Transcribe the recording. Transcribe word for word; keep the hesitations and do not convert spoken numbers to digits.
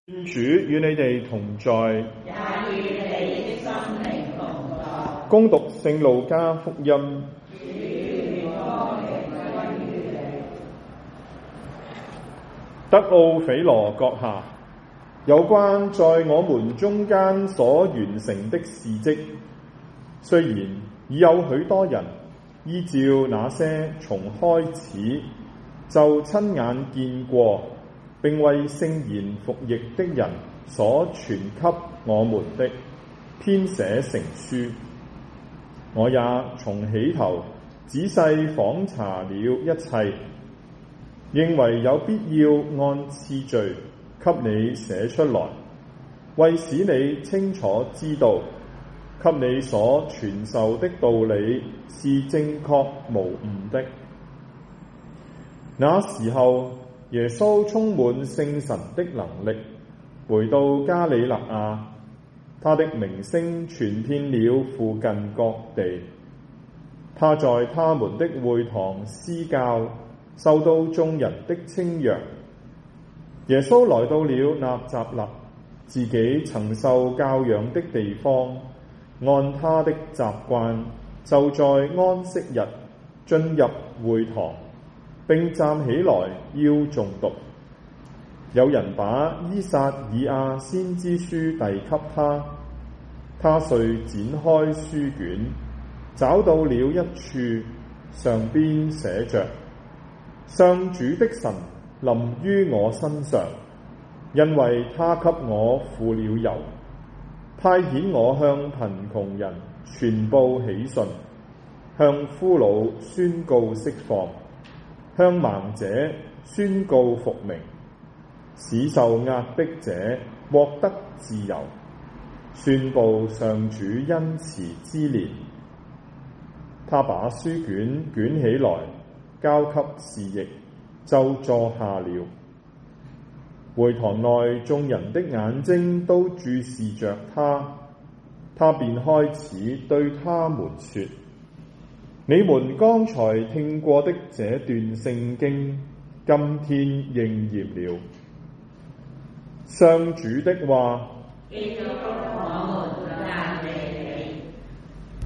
願主與你哋同在， 也與你的心靈同在。 恭讀聖路加福音。 主願光榮歸於你。 德奧斐羅閣下，有關在我們中間所完成的事蹟，雖然已有許多人依照那些從開始就親眼見過並為聖言服役的人所傳給我們的，編寫成書。我也從起頭仔細訪查了一切，認為有必要按次序給你寫出來，為使你清楚知道，給你所傳授的道理是正確無誤的。那時候，耶穌充滿聖神的能力，回到加里肋亞，他的名聲傳遍了附近各地。他在他們的會堂施教，受到眾人的稱揚。耶穌來到了納匝肋，自己曾受教養的地方，按他的習慣，就在安息日進入會堂，並站起來要誦讀。有人把依撒意亞先知書遞給他，他遂展開書卷，找到了一處，上邊寫着：上主的神臨於我身上，因為他給我付了油，派遣我向貧窮人傳報喜訊，向俘虜宣告釋放，向盲者宣告復明，使受壓迫者獲得自由，宣布上主恩慈之年。他把書卷捲起來，交給侍役，就坐下了。會堂內眾人的眼睛都注視着他，他便開始對他們說：你們剛才聽過的這段聖經，今天應驗了。上主的話。